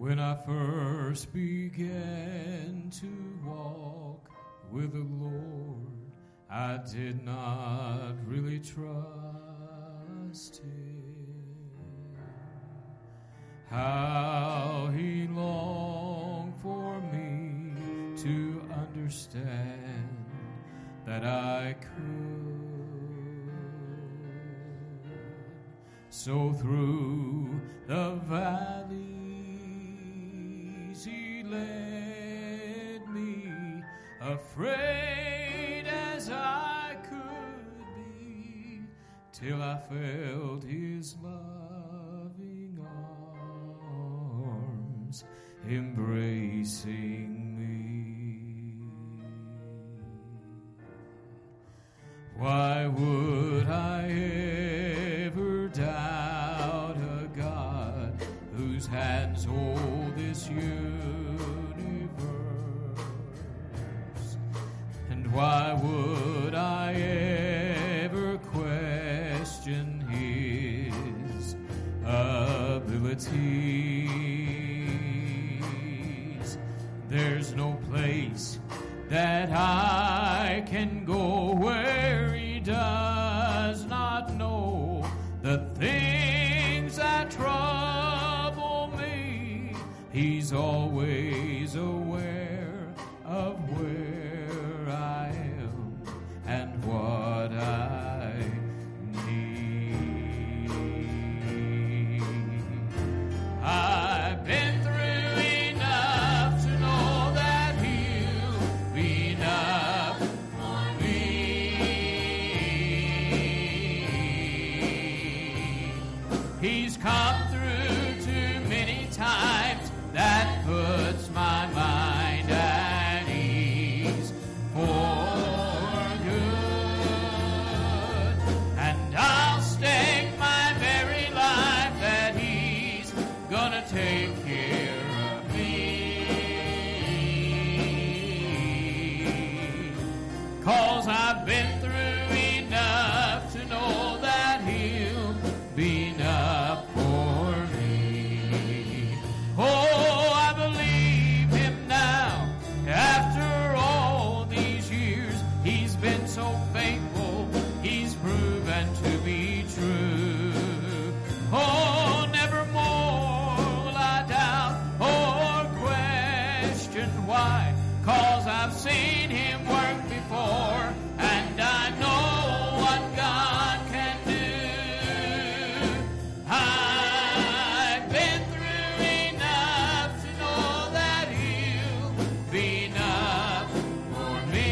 When I first began to walk with the Lord, I did not really trust Him. How He longed for me to understand that I could. So through the valleys He led me, afraid as I could be, till I felt His loving arms embracing me. Why would I ever doubt a God whose hands hold this universe? And why would I ever question His abilities? There's no place that I can go where He does not know the things that trouble me. He's always aware of where I am and what I need. I've been through enough to know that He'll be enough for me. He's come through too many times, that puts my mind at ease for good. And I'll stake my very life that He's gonna take care of me. 'Cause I've been through enough to know that He'll be enough for me. Oh, I believe Him now. After all these years, He's been so faithful. He's proven to be true. Oh, nevermore will I doubt or question why. 'Cause I've seen Him work before, and I know what God can do. I've been through enough to know that He'll be enough for me.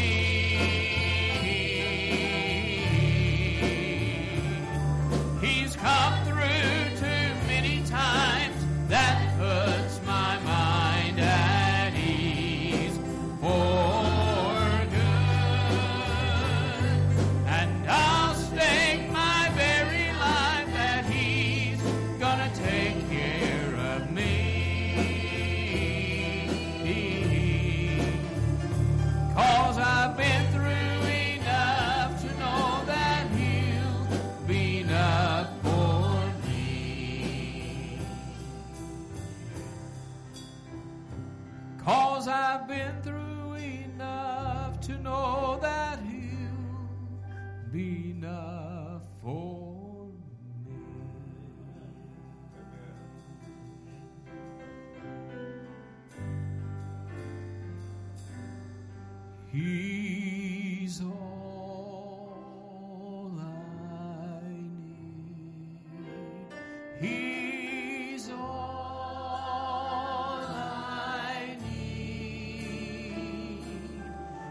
He's come through too many times, that puts my mind at ease for good. And I'll stake my very life that He's gonna take care of me. 'Cause I've been through enough to know that He'll be enough for me. 'Cause I've been through enough to know that He'll be enough for me. He's all I need. He's all I need.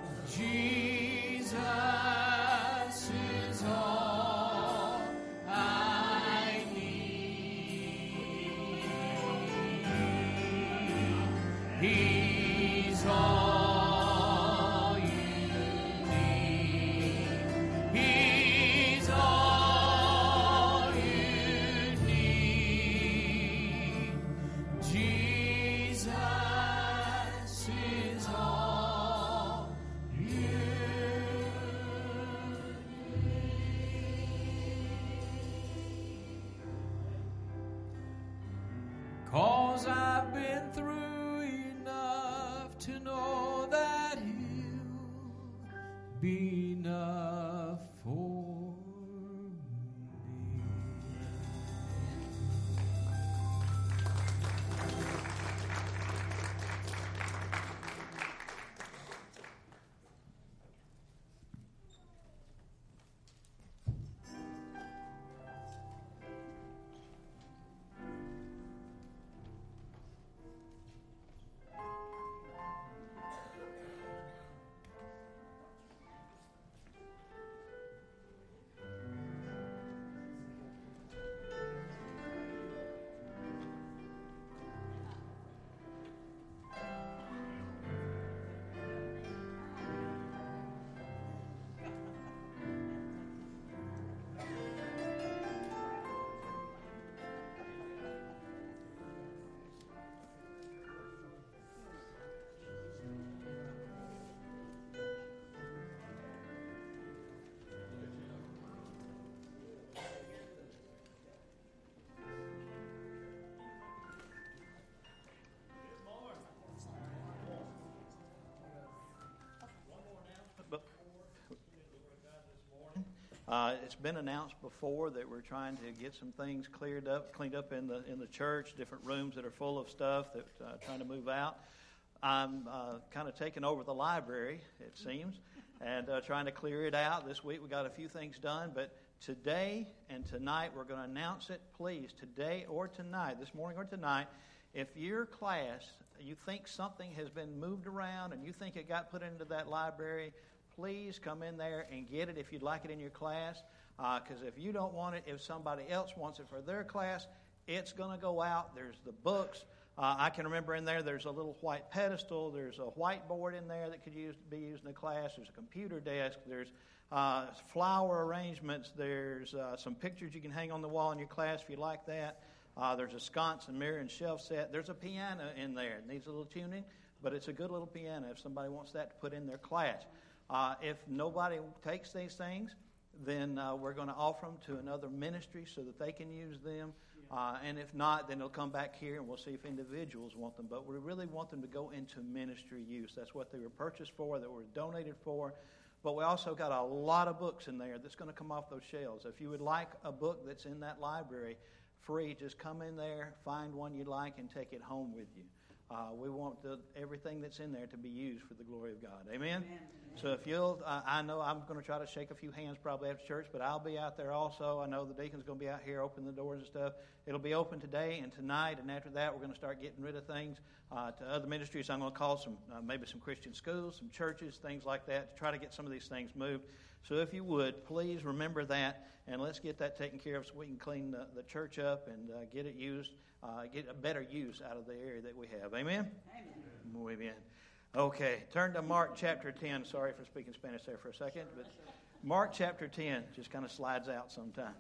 Jesus is all I need. He's all you need. He's all you need. Jesus is all you need. 'Cause I've I've been through enough to know that He'll be enough for me. It's been announced before that we're trying to get some things cleaned up in the church, different rooms that are full of stuff that trying to move out. I'm kind of taking over the library, it seems, and trying to clear it out. This week we got a few things done, but today and tonight we're going to announce it. Please, today or tonight, this morning or tonight, if your class, you think something has been moved around and you think it got put into that library, please come in there and get it if you'd like it in your class. Because if you don't want it, if somebody else wants it for their class, it's going to go out. There's the books. I can remember in there's a little white pedestal. There's a whiteboard in there that could be used in the class. There's a computer desk. There's flower arrangements. There's some pictures you can hang on the wall in your class if you like that. There's a sconce and mirror and shelf set. There's a piano in there. It needs a little tuning, but it's a good little piano if somebody wants that to put in their class. If nobody takes these things, then we're going to offer them to another ministry so that they can use them. And if not, then they'll come back here and we'll see if individuals want them. But we really want them to go into ministry use. That's what they were purchased for, that were donated for. But we also got a lot of books in there that's going to come off those shelves. If you would like a book that's in that library free, just come in there, find one you like, and take it home with you. We want everything that's in there to be used for the glory of God. Amen? Amen. So if you'll, I know I'm going to try to shake a few hands probably after church, but I'll be out there also. I know the deacon's going to be out here opening the doors and stuff. It'll be open today and tonight, and after that we're going to start getting rid of things to other ministries. I'm going to call maybe some Christian schools, some churches, things like that, to try to get some of these things moved. So if you would, please remember that, and let's get that taken care of so we can clean the church up and get it used, get a better use out of the area that we have. Amen? Amen. Muy bien. Okay, turn to Mark chapter 10. Sorry for speaking Spanish there for a second, but Mark chapter 10 just kind of slides out sometimes.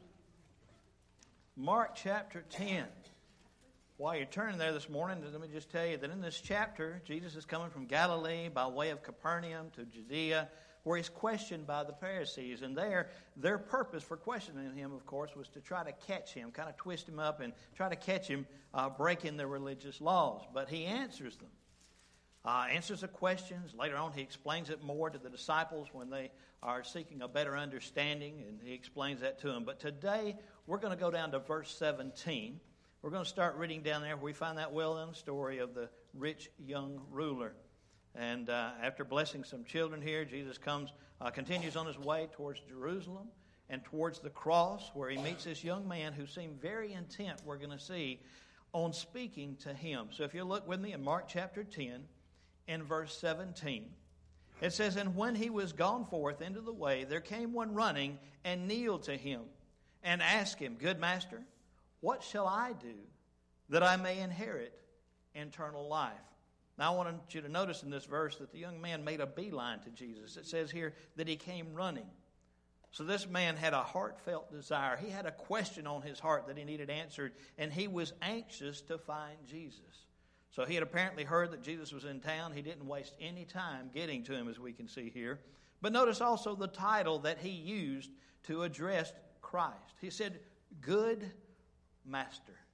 Mark chapter 10. While you're turning there this morning, let me just tell you that in this chapter, Jesus is coming from Galilee by way of Capernaum to Judea, where he's questioned by the Pharisees. And their purpose for questioning him, of course, was to try to catch him, kind of twist him up and try to catch him breaking the religious laws. But he answers them. Answers the questions. Later on, he explains it more to the disciples when they are seeking a better understanding, and he explains that to them. But today, we're going to go down to verse 17. We're going to start reading down there where we find that well-known story of the rich young ruler. And after blessing some children here, Jesus continues on his way towards Jerusalem and towards the cross, where he meets this young man who seemed very intent, we're going to see, on speaking to him. So if you look with me in Mark chapter 10, in verse 17, it says, "And when he was gone forth into the way, there came one running and kneeled to him and asked him, 'Good master, what shall I do that I may inherit eternal life?'" Now I want you to notice in this verse that the young man made a beeline to Jesus. It says here that he came running. So this man had a heartfelt desire. He had a question on his heart that he needed answered, and he was anxious to find Jesus. So he had apparently heard that Jesus was in town. He didn't waste any time getting to him, as we can see here. But notice also the title that he used to address Christ. He said, "Good Master."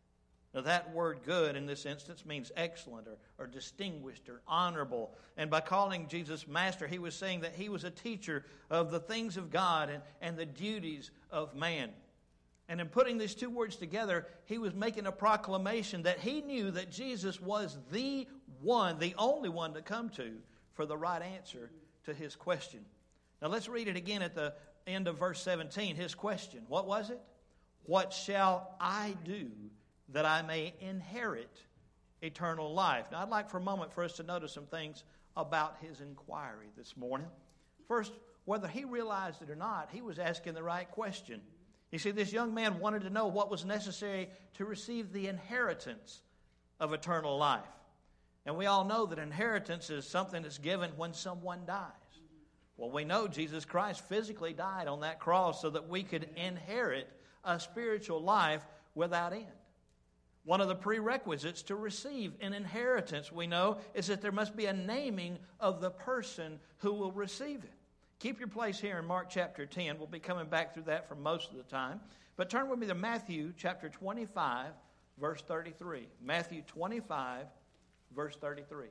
Now that word good in this instance means excellent or distinguished or honorable. And by calling Jesus Master, he was saying that he was a teacher of the things of God and the duties of man. And in putting these two words together, he was making a proclamation that he knew that Jesus was the one, the only one to come to for the right answer to his question. Now let's read it again at the end of verse 17. His question, what was it? What shall I do that I may inherit eternal life? Now I'd like for a moment for us to notice some things about his inquiry this morning. First, whether he realized it or not, he was asking the right question. You see, this young man wanted to know what was necessary to receive the inheritance of eternal life. And we all know that inheritance is something that's given when someone dies. Well, we know Jesus Christ physically died on that cross so that we could inherit a spiritual life without end. One of the prerequisites to receive an inheritance, we know, is that there must be a naming of the person who will receive it. Keep your place here in Mark chapter 10. We'll be coming back through that for most of the time. But turn with me to Matthew chapter 25, verse 33. Matthew 25, verse 33.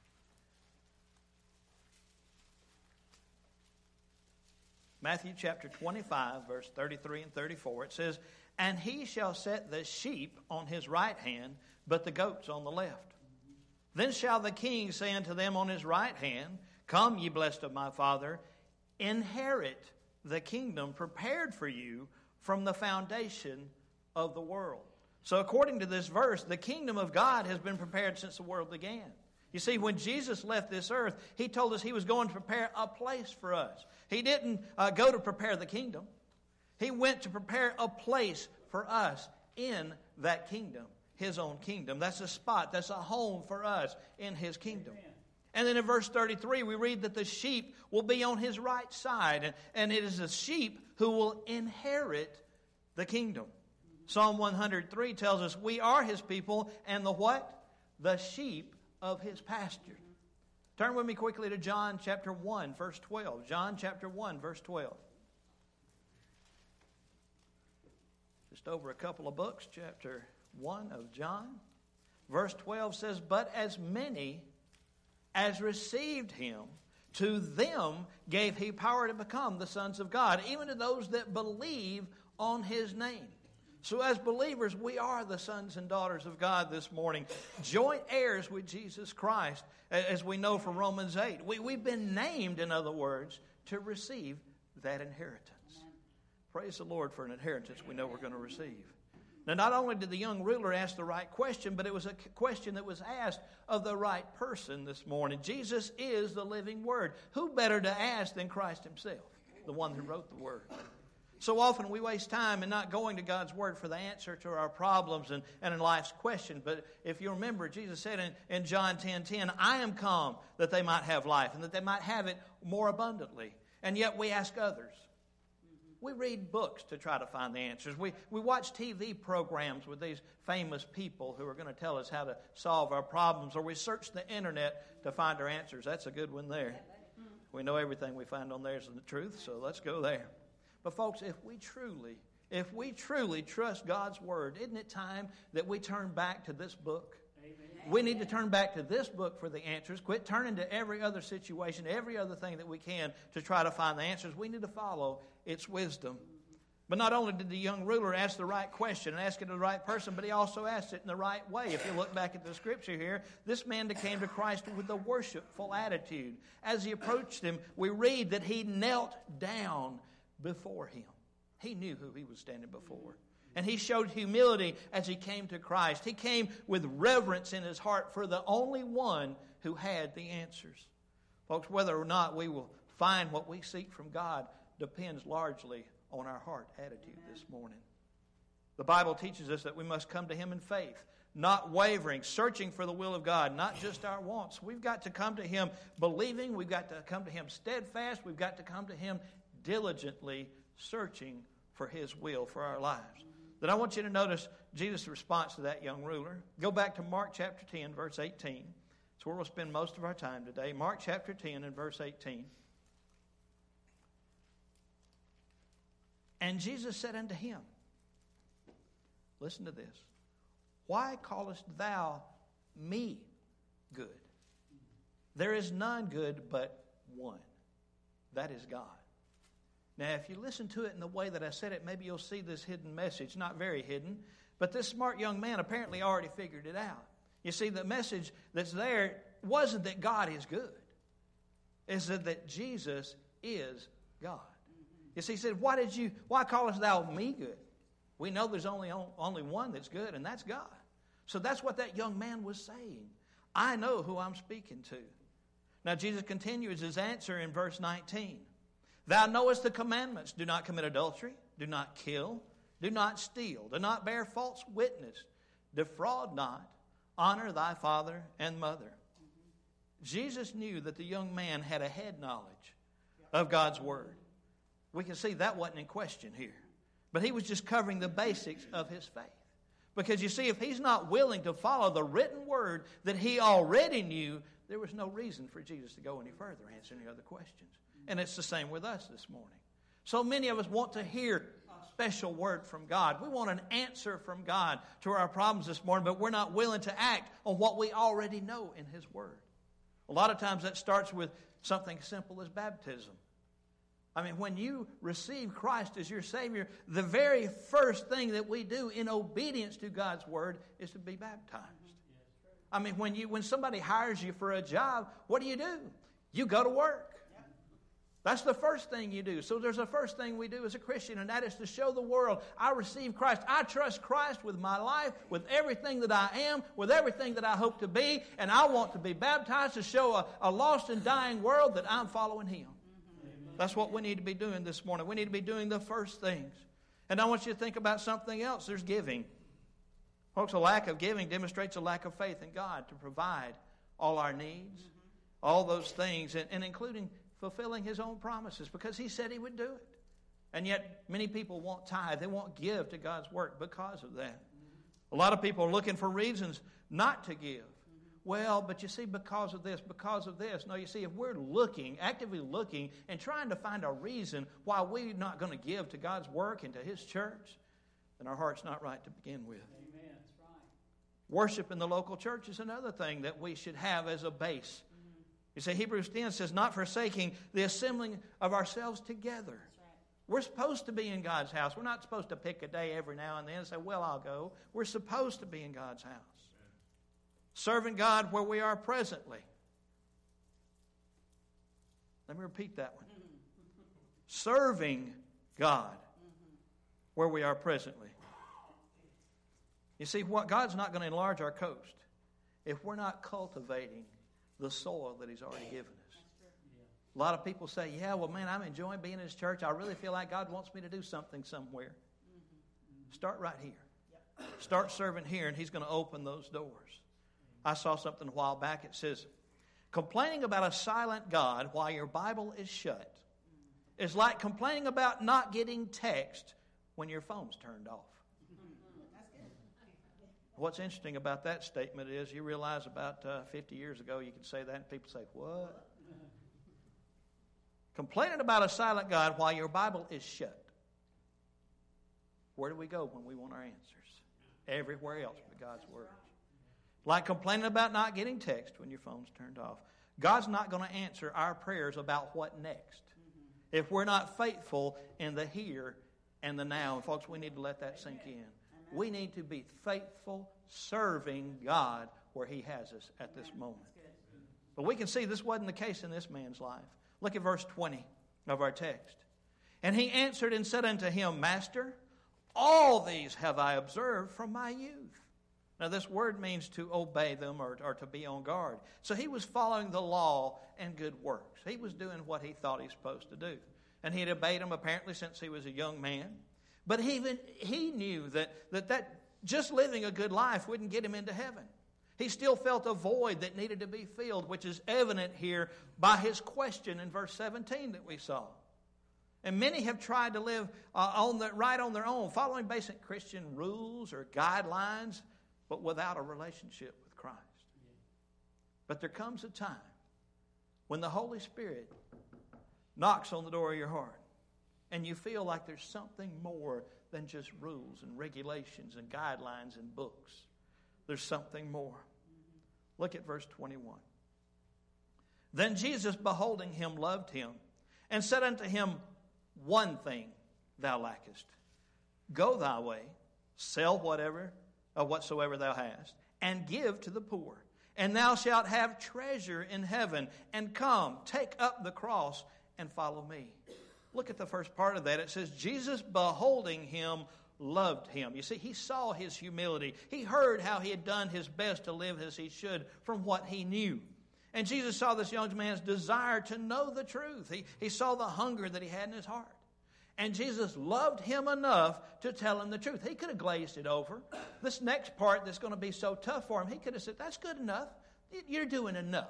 Matthew chapter 25, verse 33 and 34. It says, "And he shall set the sheep on his right hand, but the goats on the left. Then shall the king say unto them on his right hand, Come, ye blessed of my Father, inherit the kingdom prepared for you from the foundation of the world." So according to this verse, the kingdom of God has been prepared since the world began. You see, when Jesus left this earth, he told us he was going to prepare a place for us. He didn't go to prepare the kingdom. He went to prepare a place for us in that kingdom, his own kingdom. That's a spot, that's a home for us in his kingdom. Amen. And then in verse 33, we read that the sheep will be on his right side. And it is the sheep who will inherit the kingdom. Psalm 103 tells us we are his people and the what? The sheep of his pasture. Turn with me quickly to John chapter 1, verse 12. John chapter 1, verse 12. Just over a couple of books, chapter 1 of John. Verse 12 says, "But as many as received him, to them gave he power to become the sons of God, even to those that believe on his name." So as believers, we are the sons and daughters of God this morning, joint heirs with Jesus Christ, as we know from Romans 8. We've been named, in other words, to receive that inheritance. Amen. Praise the Lord for an inheritance we know we're going to receive. Now, not only did the young ruler ask the right question, but it was a question that was asked of the right person this morning. Jesus is the living Word. Who better to ask than Christ himself, the one who wrote the Word? So often we waste time in not going to God's Word for the answer to our problems and in life's question. But if you remember, Jesus said in John 10:10, "I am come that they might have life and that they might have it more abundantly." And yet we ask others. We read books to try to find the answers. We watch TV programs with these famous people who are going to tell us how to solve our problems. Or we search the internet to find our answers. That's a good one there. We know everything we find on there is the truth, so let's go there. But folks, if we truly trust God's Word, isn't it time that we turn back to this book? Amen. We need to turn back to this book for the answers. Quit turning to every other situation, every other thing that we can to try to find the answers. We need to follow its wisdom. But not only did the young ruler ask the right question and ask it to the right person, but he also asked it in the right way. If you look back at the scripture here, this man came to Christ with a worshipful attitude. As he approached him, we read that he knelt down before him. He knew who he was standing before. And he showed humility as he came to Christ. He came with reverence in his heart for the only one who had the answers. Folks, whether or not we will find what we seek from God depends largely on our heart attitude this morning. The Bible teaches us that we must come to him in faith, not wavering, searching for the will of God, not just our wants. We've got to come to him believing. We've got to come to him steadfast. We've got to come to him diligently searching for his will for our lives. Then I want you to notice Jesus' response to that young ruler. Go back to Mark chapter 10, verse 18. It's where we'll spend most of our time today. Mark chapter 10 and verse 18. "And Jesus said unto him," listen to this, why callest thou me good? There is none good but one. That is God. Now, if you listen to it in the way that I said it, maybe you'll see this hidden message. Not very hidden, but this smart young man apparently already figured it out. You see, the message that's there wasn't that God is good. It's that Jesus is God. You see, he said, why callest thou me good? We know there's only one that's good, and that's God. So that's what that young man was saying. I know who I'm speaking to. Now, Jesus continues his answer in verse 19. Thou knowest the commandments. Do not commit adultery. Do not kill. Do not steal. Do not bear false witness. Defraud not. Honor thy father and mother. Jesus knew that the young man had a head knowledge of God's word. We can see that wasn't in question here. But he was just covering the basics of his faith. Because you see, if he's not willing to follow the written word that he already knew, there was no reason for Jesus to go any further, answer any other questions. And it's the same with us this morning. So many of us want to hear a special word from God. We want an answer from God to our problems this morning, but we're not willing to act on what we already know in his word. A lot of times that starts with something simple as baptism. I mean, when you receive Christ as your Savior, the very first thing that we do in obedience to God's word is to be baptized. I mean, when somebody hires you for a job, what do? You go to work. That's the first thing you do. So there's the first thing we do as a Christian, and that is to show the world, I receive Christ. I trust Christ with my life, with everything that I am, with everything that I hope to be, and I want to be baptized to show a lost and dying world that I'm following Him. That's what we need to be doing this morning. We need to be doing the first things. And I want you to think about something else. There's giving. Folks, a lack of giving demonstrates a lack of faith in God to provide all our needs, all those things, and including fulfilling His own promises, because He said He would do it. And yet many people won't tithe. They won't give to God's work because of that. A lot of people are looking for reasons not to give. Well, but you see, because of this. No, you see, if we're actively looking, and trying to find a reason why we're not going to give to God's work and to His church, then our heart's not right to begin with. Amen. That's right. Worship in the local church is another thing that we should have as a base. You see, Hebrews 10 says, not forsaking the assembling of ourselves together. That's right. We're supposed to be in God's house. We're not supposed to pick a day every now and then and say, well, I'll go. We're supposed to be in God's house. Serving God where we are presently. Let me repeat that one. Serving God where we are presently. You see, God's not going to enlarge our coast if we're not cultivating the soil that He's already given us. A lot of people say, yeah, well, man, I'm enjoying being in His church. I really feel like God wants me to do something somewhere. Start right here. Start serving here, and He's going to open those doors. I saw something a while back. It says, complaining about a silent God while your Bible is shut is like complaining about not getting text when your phone's turned off. What's interesting about that statement is you realize about 50 years ago you could say that and people say, what? Complaining about a silent God while your Bible is shut. Where do we go when we want our answers? Everywhere else but God's Word. Like complaining about not getting text when your phone's turned off. God's not going to answer our prayers about what next if we're not faithful in the here and the now. And folks, we need to let that sink in. We need to be faithful, serving God where He has us at this moment. But we can see this wasn't the case in this man's life. Look at verse 20 of our text. And he answered and said unto him, Master, all these have I observed from my youth. Now, this word means to obey them or to be on guard. So he was following the law and good works. He was doing what he thought he was supposed to do. And he had obeyed them apparently since he was a young man. But even he knew that just living a good life wouldn't get him into heaven. He still felt a void that needed to be filled, which is evident here by his question in verse 17 that we saw. And many have tried to live right on their own, following basic Christian rules or guidelines, but without a relationship with Christ. But there comes a time when the Holy Spirit knocks on the door of your heart and you feel like there's something more than just rules and regulations and guidelines and books. there's something more. Look at verse 21. Then Jesus, beholding him, loved him, and said unto him, one thing thou lackest. Go thy way, sell whatsoever thou hast, and give to the poor, and thou shalt have treasure in heaven. And come, take up the cross, and follow me. Look at the first part of that. It says, Jesus, beholding him, loved him. You see, he saw his humility. He heard how he had done his best to live as he should from what he knew. And Jesus saw this young man's desire to know the truth. He saw the hunger that he had in his heart. And Jesus loved him enough to tell him the truth. He could have glazed it over. This next part that's going to be so tough for him, he could have said, that's good enough. You're doing enough.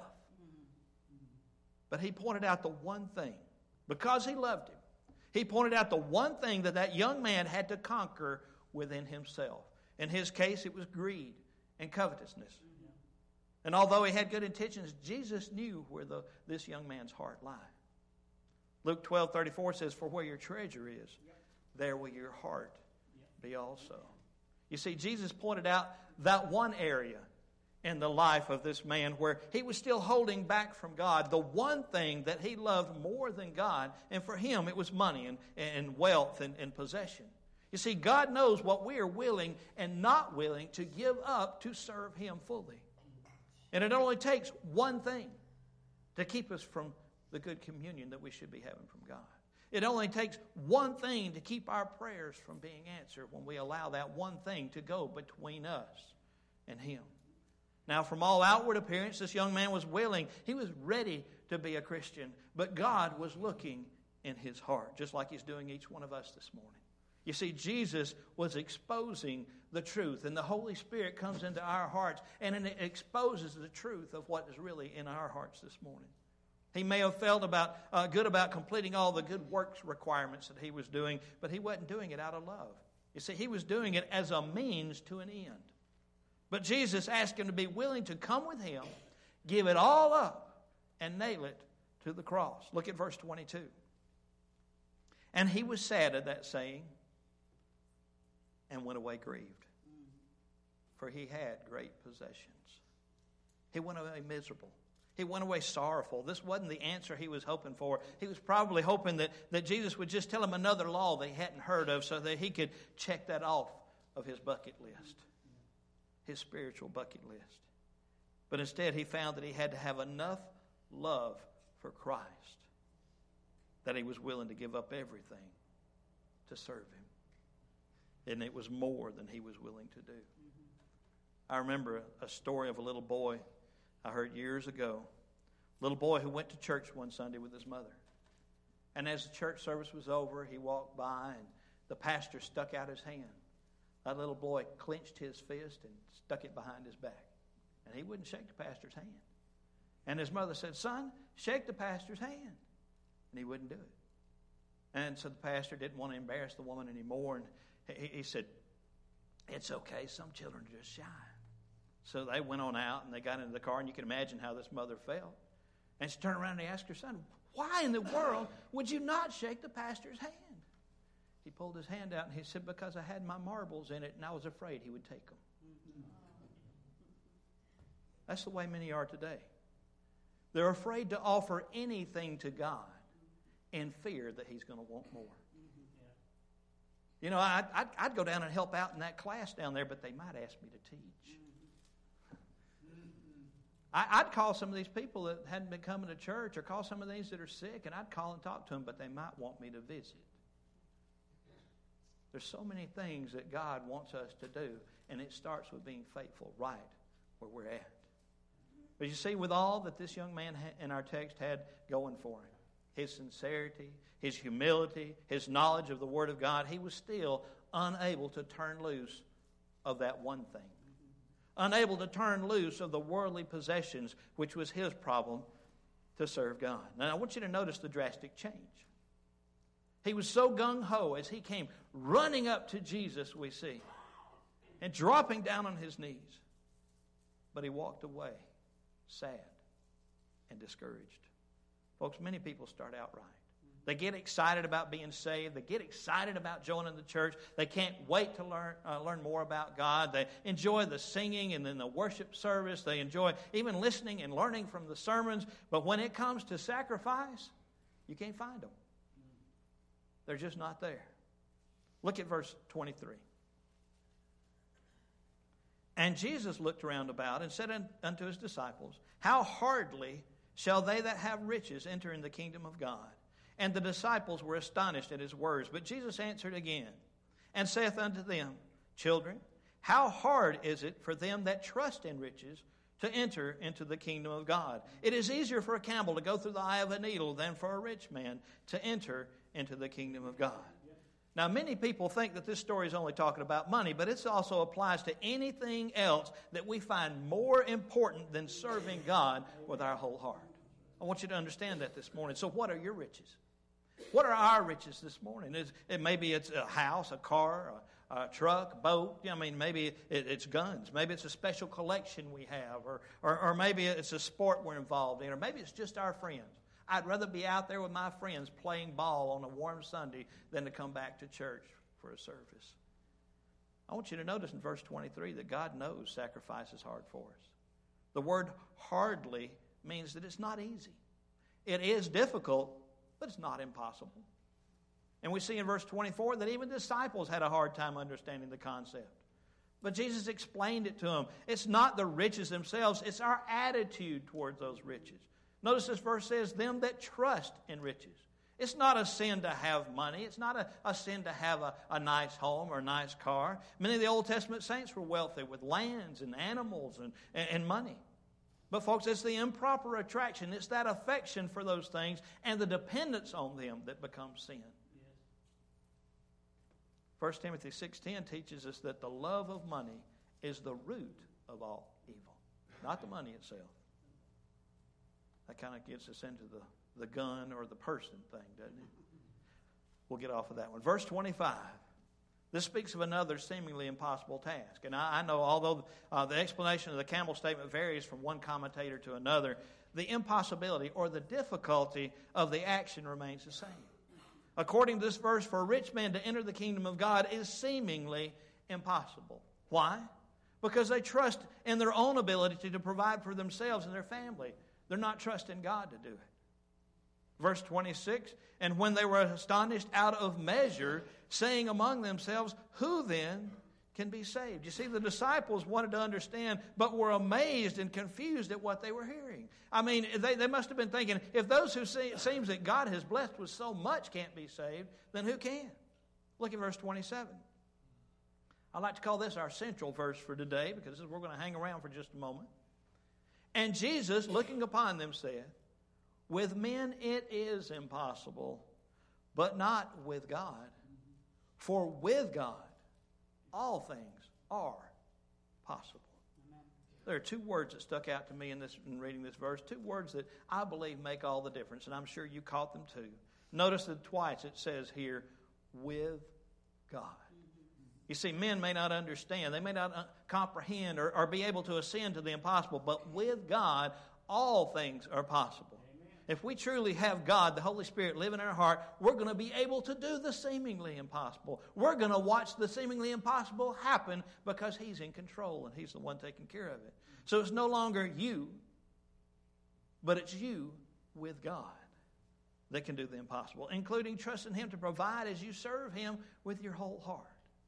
But he pointed out the one thing. Because he loved him, he pointed out the one thing that young man had to conquer within himself. In his case, it was greed and covetousness. And although he had good intentions, Jesus knew where this young man's heart lied. Luke 12:34 says, for where your treasure is, there will your heart be also. You see, Jesus pointed out that one area in the life of this man where he was still holding back from God, the one thing that he loved more than God, and for him it was money and wealth and possession. You see, God knows what we are willing and not willing to give up to serve him fully. And it only takes one thing to keep us from the good communion that we should be having from God. It only takes one thing to keep our prayers from being answered when we allow that one thing to go between us and him. Now, from all outward appearance, this young man was willing. He was ready to be a Christian. But God was looking in his heart, just like he's doing each one of us this morning. You see, Jesus was exposing the truth, and the Holy Spirit comes into our hearts, and it exposes the truth of what is really in our hearts this morning. He may have felt good about completing all the good works requirements that he was doing, but he wasn't doing it out of love. You see, he was doing it as a means to an end. But Jesus asked him to be willing to come with him, give it all up, and nail it to the cross. Look at verse 22. And he was sad at that saying, and went away grieved, for he had great possessions. He went away miserable. He went away sorrowful. This wasn't the answer he was hoping for. He was probably hoping that Jesus would just tell him another law they hadn't heard of so that he could check that off of his bucket list, his spiritual bucket list. But instead he found that he had to have enough love for Christ that he was willing to give up everything to serve him. And it was more than he was willing to do. I remember a story of a little boy I heard years ago. A little boy who went to church one Sunday with his mother. And as the church service was over, he walked by and the pastor stuck out his hand. That little boy clenched his fist and stuck it behind his back. And he wouldn't shake the pastor's hand. And his mother said, "Son, shake the pastor's hand." And he wouldn't do it. And so the pastor didn't want to embarrass the woman anymore. And he said, "It's okay. Some children are just shy." So they went on out and they got into the car, and you can imagine how this mother felt. And she turned around and asked her son, "Why in the world would you not shake the pastor's hand?" He pulled his hand out and he said, "Because I had my marbles in it and I was afraid he would take them." That's the way many are today. They're afraid to offer anything to God in fear that he's going to want more. You know, I'd go down and help out in that class down there, but they might ask me to teach. I'd call some of these people that hadn't been coming to church, or call some of these that are sick, and I'd call and talk to them, but they might want me to visit. There's so many things that God wants us to do, and it starts with being faithful right where we're at. But you see, with all that this young man in our text had going for him, his sincerity, his humility, his knowledge of the Word of God, he was still unable to turn loose of that one thing. Unable to turn loose of the worldly possessions, which was his problem, to serve God. Now, I want you to notice the drastic change. He was so gung-ho as he came running up to Jesus, we see, and dropping down on his knees. But he walked away sad and discouraged. Folks, many people start out right. They get excited about being saved. They get excited about joining the church. They can't wait to learn more about God. They enjoy the singing and then the worship service. They enjoy even listening and learning from the sermons. But when it comes to sacrifice, you can't find them. They're just not there. Look at verse 23. And Jesus looked around about and said unto his disciples, How hardly shall they that have riches enter in the kingdom of God? And the disciples were astonished at his words. But Jesus answered again, and saith unto them, Children, how hard is it for them that trust in riches to enter into the kingdom of God? It is easier for a camel to go through the eye of a needle than for a rich man to enter into the kingdom of God. Now, many people think that this story is only talking about money, but it also applies to anything else that we find more important than serving God with our whole heart. I want you to understand that this morning. So what are your riches? What are our riches this morning? Maybe it's a house, a car, a truck, a boat. I mean, maybe it's guns. Maybe it's a special collection we have. Or maybe it's a sport we're involved in. Or maybe it's just our friends. I'd rather be out there with my friends playing ball on a warm Sunday than to come back to church for a service. I want you to notice in verse 23 that God knows sacrifice is hard for us. The word hardly means that it's not easy. It is difficult, but it's not impossible. And we see in verse 24 that even disciples had a hard time understanding the concept. But Jesus explained it to them. It's not the riches themselves, it's our attitude towards those riches. Notice this verse says, them that trust in riches. It's not a sin to have money. It's not a sin to have a nice home or a nice car. Many of the Old Testament saints were wealthy with lands and animals and money. But folks, it's the improper attraction. It's that affection for those things and the dependence on them that becomes sin. 1 Timothy 6:10 teaches us that the love of money is the root of all evil, not the money itself. That kind of gets us into the gun or the person thing, doesn't it? We'll get off of that one. Verse 25. This speaks of another seemingly impossible task. And I know, although the explanation of the camel statement varies from one commentator to another, the impossibility or the difficulty of the action remains the same. According to this verse, for a rich man to enter the kingdom of God is seemingly impossible. Why? Because they trust in their own ability to provide for themselves and their family. They're not trusting God to do it. Verse 26, and when they were astonished out of measure, saying among themselves, who then can be saved? You see, the disciples wanted to understand, but were amazed and confused at what they were hearing. I mean, they must have been thinking, if those who it seems that God has blessed with so much can't be saved, then who can? Look at verse 27. I like to call this our central verse for today, because we're going to hang around for just a moment. And Jesus, looking upon them, said, with men it is impossible, but not with God. For with God, all things are possible. Amen. There are two words that stuck out to me in reading this verse. Two words that I believe make all the difference, and I'm sure you caught them too. Notice that twice it says here, with God. You see, men may not understand. They may not comprehend or be able to ascend to the impossible. But with God, all things are possible. Amen. If we truly have God, the Holy Spirit, live in our heart, we're going to be able to do the seemingly impossible. We're going to watch the seemingly impossible happen because He's in control and He's the one taking care of it. So it's no longer you, but it's you with God that can do the impossible, including trusting Him to provide as you serve Him with your whole heart.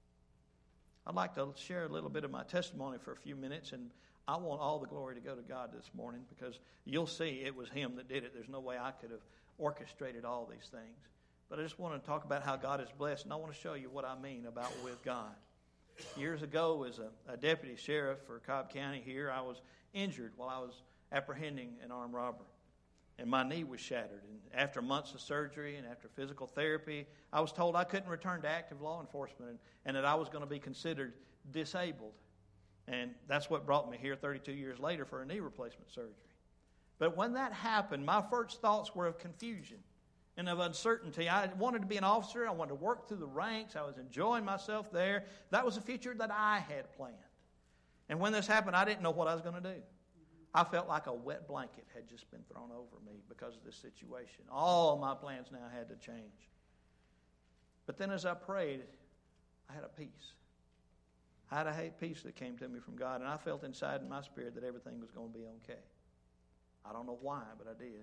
I'd like to share a little bit of my testimony for a few minutes, and I want all the glory to go to God this morning because you'll see it was Him that did it. There's no way I could have orchestrated all these things. But I just want to talk about how God is blessed, and I want to show you what I mean about with God. Years ago, as a deputy sheriff for Cobb County here, I was injured while I was apprehending an armed robber. And my knee was shattered. And after months of surgery and after physical therapy, I was told I couldn't return to active law enforcement and that I was going to be considered disabled. And that's what brought me here 32 years later for a knee replacement surgery. But when that happened, my first thoughts were of confusion and of uncertainty. I wanted to be an officer. I wanted to work through the ranks. I was enjoying myself there. That was a future that I had planned. And when this happened, I didn't know what I was going to do. I felt like a wet blanket had just been thrown over me because of this situation. All my plans now had to change. But then as I prayed, I had a peace. I had a peace that came to me from God, and I felt inside in my spirit that everything was going to be okay. I don't know why, but I did.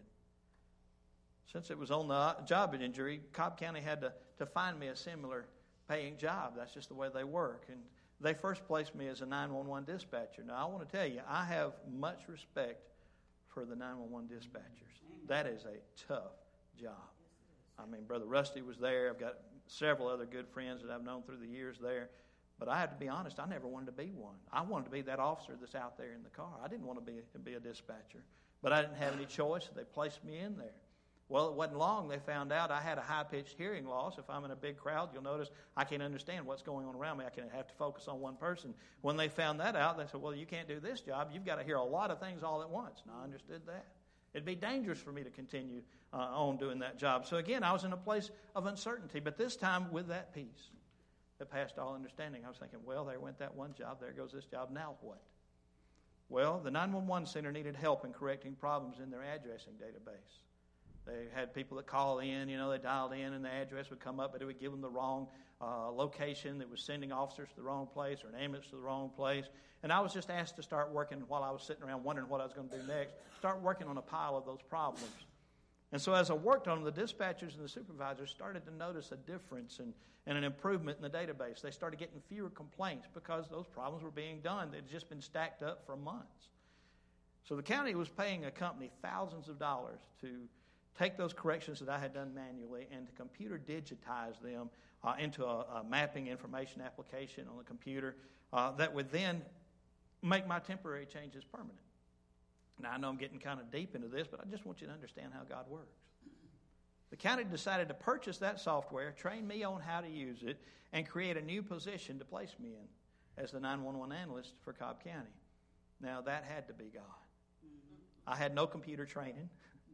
Since it was on the job injury, Cobb County had to find me a similar paying job. That's just the way they work. And they first placed me as a 911 dispatcher. Now, I want to tell you, I have much respect for the 911 dispatchers. That is a tough job. I mean, Brother Rusty was there. I've got several other good friends that I've known through the years there. But I have to be honest, I never wanted to be one. I wanted to be that officer that's out there in the car. I didn't want to be a dispatcher. But I didn't have any choice. They placed me in there. Well, it wasn't long. They found out I had a high-pitched hearing loss. If I'm in a big crowd, you'll notice I can't understand what's going on around me. I have to focus on one person. When they found that out, they said, well, you can't do this job. You've got to hear a lot of things all at once. And I understood that. It'd be dangerous for me to continue on doing that job. So again, I was in a place of uncertainty, but this time with that peace that passed all understanding. I was thinking, well, there went that one job. There goes this job. Now what? Well, the 911 center needed help in correcting problems in their addressing database. They had people that call in, they dialed in and the address would come up, but it would give them the wrong location that was sending officers to the wrong place or an ambulance to the wrong place. And I was just asked to start working while I was sitting around wondering what I was going to do next, start working on a pile of those problems. And so as I worked on them, the dispatchers and the supervisors started to notice a difference and an improvement in the database. They started getting fewer complaints because those problems were being done. They'd just been stacked up for months. So the county was paying a company thousands of dollars to take those corrections that I had done manually and to computer digitize them into a mapping information application on the computer that would then make my temporary changes permanent. Now, I know I'm getting kind of deep into this, but I just want you to understand how God works. The county decided to purchase that software, train me on how to use it, and create a new position to place me in as the 911 analyst for Cobb County. Now, that had to be God. I had no computer training.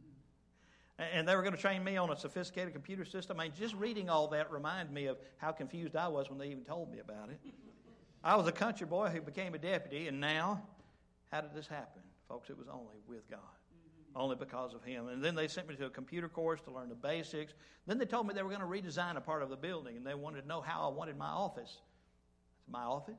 And they were going to train me on a sophisticated computer system. I mean, just reading all that reminded me of how confused I was when they even told me about it. I was a country boy who became a deputy, and now, how did this happen? Folks, it was only with God, only because of Him. And then they sent me to a computer course to learn the basics. Then they told me they were going to redesign a part of the building, and they wanted to know how I wanted my office. My office?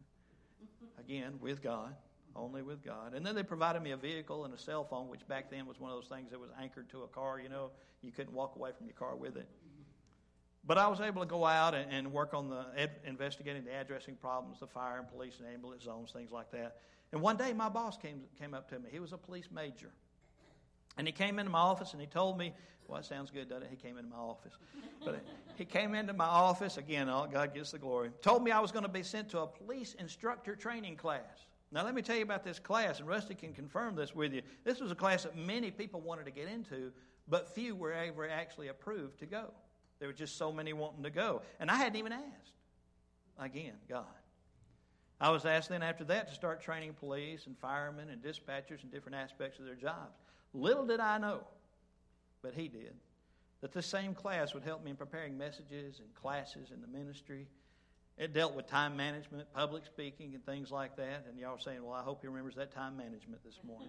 Again, with God, only with God. And then they provided me a vehicle and a cell phone, which back then was one of those things that was anchored to a car. You couldn't walk away from your car with it. But I was able to go out and work on investigating the addressing problems, the fire and police and ambulance zones, things like that. And one day my boss came up to me. He was a police major. And he came into my office and he told me, well, that sounds good, doesn't it? He came into my office. But he came into my office, again, God gets the glory, told me I was going to be sent to a police instructor training class. Now, let me tell you about this class, and Rusty can confirm this with you. This was a class that many people wanted to get into, but few were ever actually approved to go. There were just so many wanting to go. And I hadn't even asked. Again, God. I was asked then after that to start training police and firemen and dispatchers in different aspects of their jobs. Little did I know, but He did, that this same class would help me in preparing messages and classes in the ministry. It dealt with time management, public speaking, and things like that. And y'all are saying, well, I hope he remembers that time management this morning.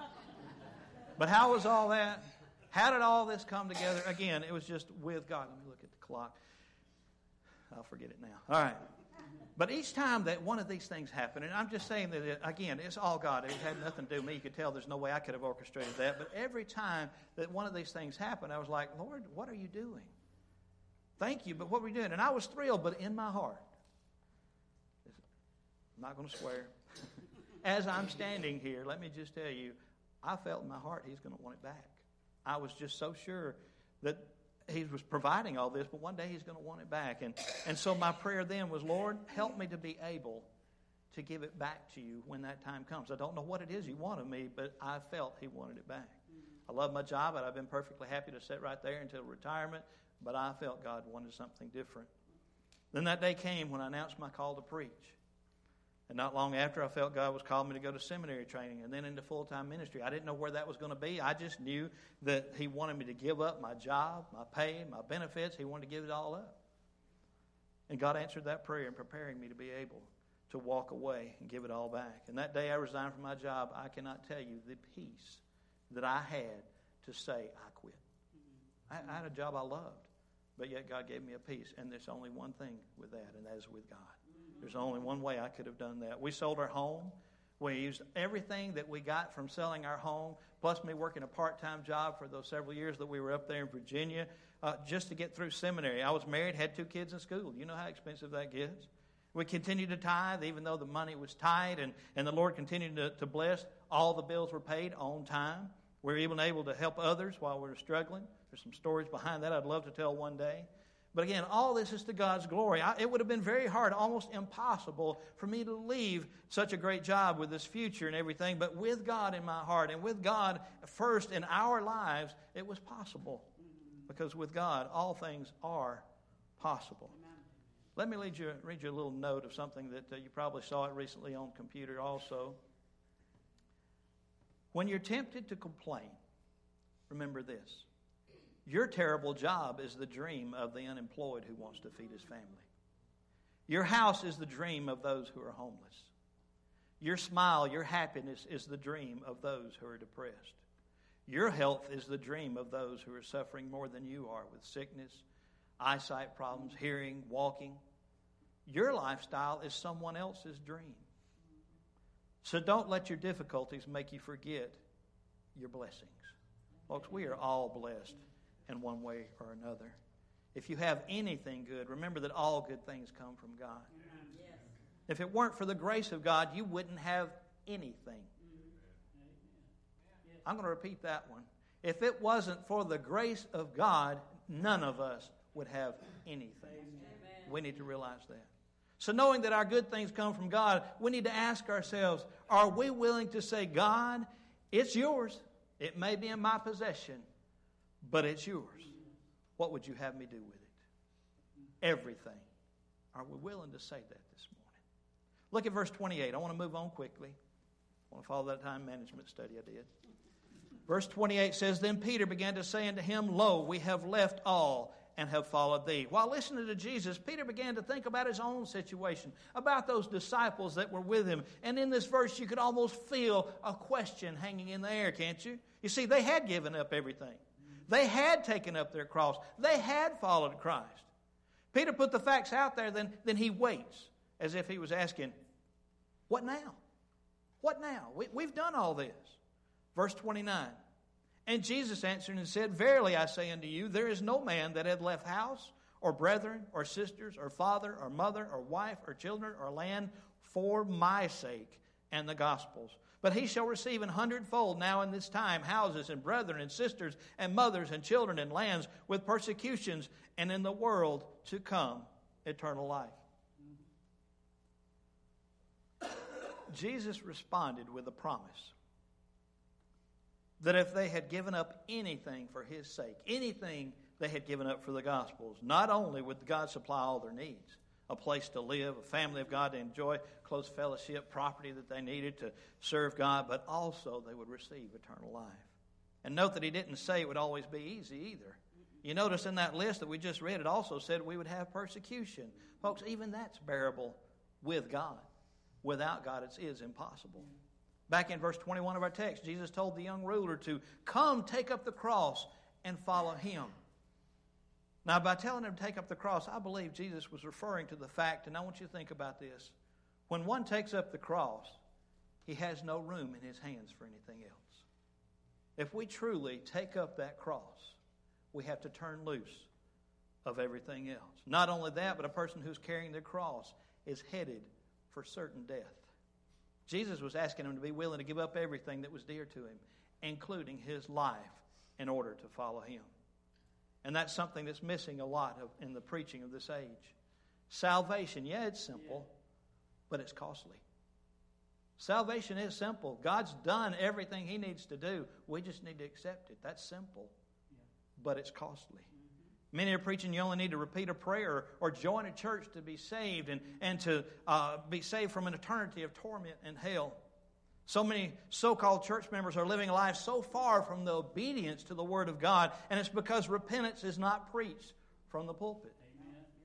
But how was all that? How did all this come together? Again, it was just with God. Let me look at the clock. I'll forget it now. All right. But each time that one of these things happened, and I'm just saying that, again, it's all God. It had nothing to do with me. You could tell there's no way I could have orchestrated that. But every time that one of these things happened, I was like, Lord, what are you doing? Thank you, but what were you doing? And I was thrilled, but in my heart, I'm not going to swear. As I'm standing here, let me just tell you, I felt in my heart He's going to want it back. I was just so sure that He was providing all this, but one day He's going to want it back. And so my prayer then was, Lord, help me to be able to give it back to you when that time comes. I don't know what it is you want of me, but I felt He wanted it back. I love my job, and I've been perfectly happy to sit right there until retirement, but I felt God wanted something different. Then that day came when I announced my call to preach. And not long after, I felt God was calling me to go to seminary training and then into full-time ministry. I didn't know where that was going to be. I just knew that He wanted me to give up my job, my pay, my benefits. He wanted to give it all up. And God answered that prayer in preparing me to be able to walk away and give it all back. And that day I resigned from my job, I cannot tell you the peace that I had to say I quit. I had a job I loved, but yet God gave me a peace. And there's only one thing with that, and that is with God. There's only one way I could have done that. We sold our home. We used everything that we got from selling our home, plus me working a part-time job for those several years that we were up there in Virginia, just to get through seminary. I was married, had 2 kids in school. You know how expensive that gets. We continued to tithe, even though the money was tight, and the Lord continued to bless. All the bills were paid on time. We were even able to help others while we were struggling. There's some stories behind that I'd love to tell one day. But again, all this is to God's glory. It would have been very hard, almost impossible, for me to leave such a great job with this future and everything. But with God in my heart and with God first in our lives, it was possible. Because with God, all things are possible. Let me read you a little note of something that you probably saw it recently on computer also. When you're tempted to complain, remember this. Your terrible job is the dream of the unemployed who wants to feed his family. Your house is the dream of those who are homeless. Your smile, your happiness is the dream of those who are depressed. Your health is the dream of those who are suffering more than you are with sickness, eyesight problems, hearing, walking. Your lifestyle is someone else's dream. So don't let your difficulties make you forget your blessings. Folks, we are all blessed in one way or another. If you have anything good, remember that all good things come from God. Yes. If it weren't for the grace of God, you wouldn't have anything. I'm going to repeat that one. If it wasn't for the grace of God, none of us would have anything. Amen. We need to realize that. So knowing that our good things come from God, we need to ask ourselves, are we willing to say, God, it's yours. It may be in my possession, but it's yours. What would you have me do with it? Everything. Are we willing to say that this morning? Look at verse 28. I want to move on quickly. I want to follow that time management study I did. Verse 28 says, Then Peter began to say unto him, Lo, we have left all and have followed thee. While listening to Jesus, Peter began to think about his own situation, about those disciples that were with him. And in this verse, you could almost feel a question hanging in the air, can't you? You see, they had given up everything. They had taken up their cross. They had followed Christ. Peter put the facts out there, then he waits, as if he was asking, what now? What now? We've done all this. Verse 29. And Jesus answered and said, Verily I say unto you, there is no man that hath left house, or brethren, or sisters, or father, or mother, or wife, or children, or land, for my sake and the gospel's. But he shall receive 100-fold now in this time houses, and brethren, and sisters, and mothers, and children, and lands, with persecutions, and in the world to come eternal life. Jesus responded with a promise that if they had given up anything for his sake, anything they had given up for the gospels, not only would God supply all their needs, a place to live, a family of God to enjoy, close fellowship, property that they needed to serve God, but also they would receive eternal life. And note that he didn't say it would always be easy either. You notice in that list that we just read, it also said we would have persecution. Folks, even that's bearable with God. Without God, it is impossible. Back in verse 21 of our text, Jesus told the young ruler to come take up the cross and follow him. Now, by telling him to take up the cross, I believe Jesus was referring to the fact, and I want you to think about this. When one takes up the cross, he has no room in his hands for anything else. If we truly take up that cross, we have to turn loose of everything else. Not only that, but a person who's carrying the cross is headed for certain death. Jesus was asking him to be willing to give up everything that was dear to him, including his life, in order to follow him. And that's something that's missing a lot in the preaching of this age. Salvation, yeah, it's simple, but it's costly. Salvation is simple. God's done everything he needs to do. We just need to accept it. That's simple, but it's costly. Many are preaching you only need to repeat a prayer or join a church to be saved and to be saved from an eternity of torment and hell. So many so-called church members are living lives so far from the obedience to the Word of God, and it's because repentance is not preached from the pulpit. Amen.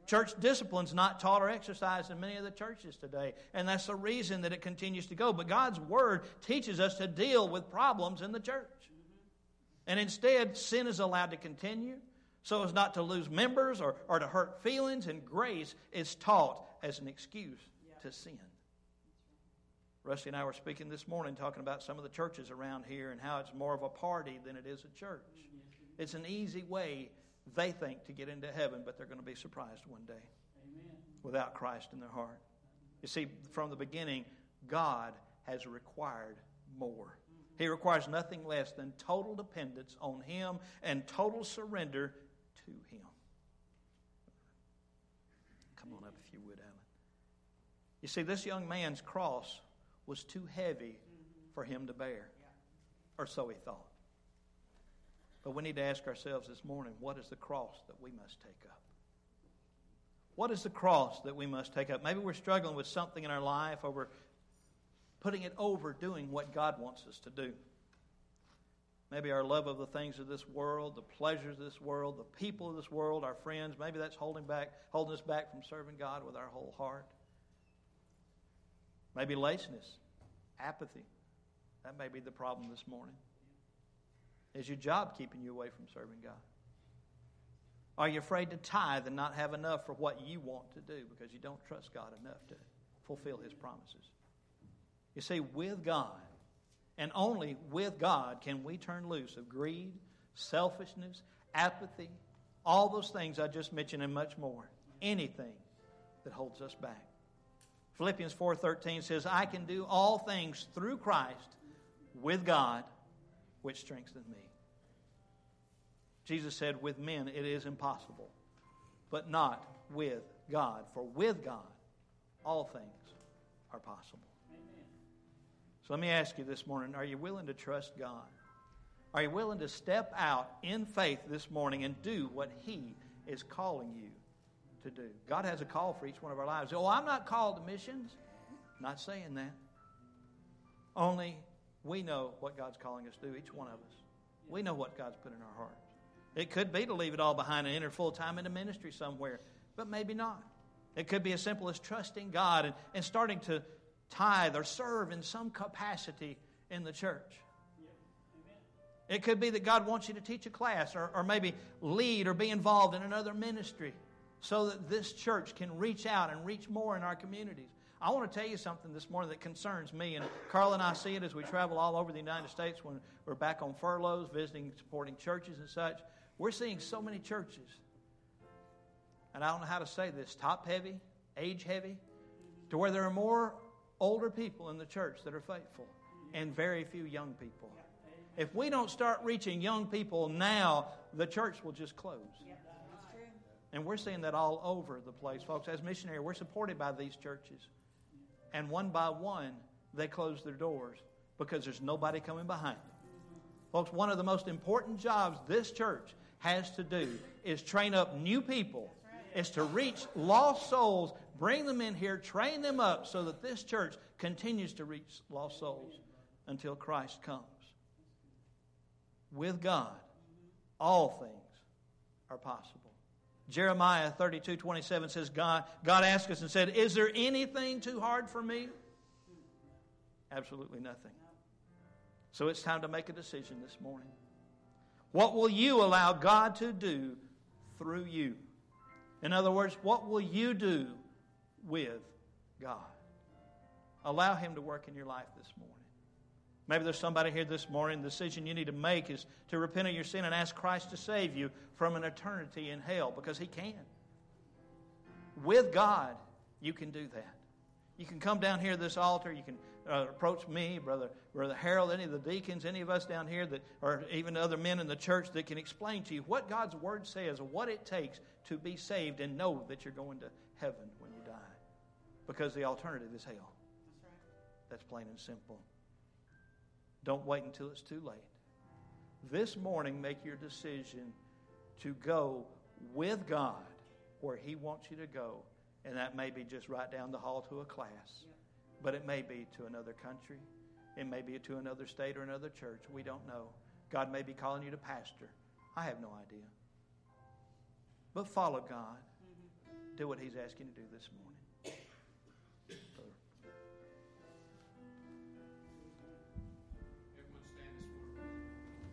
Church discipline's not taught or exercised in many of the churches today. And that's the reason that it continues to go. But God's Word teaches us to deal with problems in the church. And instead, sin is allowed to continue so as not to lose members or to hurt feelings. And grace is taught as an excuse to sin. Rusty and I were speaking this morning talking about some of the churches around here and how it's more of a party than it is a church. It's an easy way, they think, to get into heaven, but they're going to be surprised one day. Amen. Without Christ in their heart. You see, from the beginning, God has required more. He requires nothing less than total dependence on Him and total surrender to Him. Come on up if you would, Alan. You see, this young man's cross was too heavy for him to bear, or so he thought. But we need to ask ourselves this morning, what is the cross that we must take up? What is the cross that we must take up? Maybe we're struggling with something in our life over putting it over doing what God wants us to do. Maybe our love of the things of this world, the pleasures of this world, the people of this world, our friends, maybe that's holding us back from serving God with our whole heart. Maybe laziness, apathy. That may be the problem this morning. Is your job keeping you away from serving God? Are you afraid to tithe and not have enough for what you want to do because you don't trust God enough to fulfill His promises? You see, with God, and only with God, can we turn loose of greed, selfishness, apathy, all those things I just mentioned and much more. Anything that holds us back. Philippians 4:13 says, I can do all things through Christ with God, which strengthens me. Jesus said, with men it is impossible, but not with God. For with God, all things are possible. Amen. So let me ask you this morning, are you willing to trust God? Are you willing to step out in faith this morning and do what He is calling you to do? God has a call for each one of our lives. Oh, I'm not called to missions. I'm not saying that. Only we know what God's calling us to do, each one of us. We know what God's put in our hearts. It could be to leave it all behind and enter full-time into ministry somewhere, but maybe not. It could be as simple as trusting God and starting to tithe or serve in some capacity in the church. It could be that God wants you to teach a class or maybe lead or be involved in another ministry so that this church can reach out and reach more in our communities. I want to tell you something this morning that concerns me, and Carl and I see it as we travel all over the United States when we're back on furloughs, visiting, supporting churches and such. We're seeing so many churches, and I don't know how to say this, top-heavy, age-heavy, to where there are more older people in the church that are faithful and very few young people. If we don't start reaching young people now, the church will just close. And we're seeing that all over the place, folks. As missionary, we're supported by these churches. And one by one, they close their doors because there's nobody coming behind them. Folks, one of the most important jobs this church has to do is train up new people. Is to reach lost souls, bring them in here, train them up so that this church continues to reach lost souls until Christ comes. With God, all things are possible. Jeremiah 32:27 says, God asked us and said, is there anything too hard for me? Absolutely nothing. So it's time to make a decision this morning. What will you allow God to do through you? In other words, what will you do with God? Allow Him to work in your life this morning. Maybe there's somebody here this morning, the decision you need to make is to repent of your sin and ask Christ to save you from an eternity in hell, because He can. With God, you can do that. You can come down here to this altar, you can approach me, Brother Harold, any of the deacons, any of us down here, that, or even other men in the church that can explain to you what God's Word says and what it takes to be saved and know that you're going to heaven when you die. Because the alternative is hell. That's right. That's plain and simple. Don't wait until it's too late. This morning, make your decision to go with God where He wants you to go. And that may be just right down the hall to a class. But it may be to another country. It may be to another state or another church. We don't know. God may be calling you to pastor. I have no idea. But follow God. do what He's asking you to do this morning.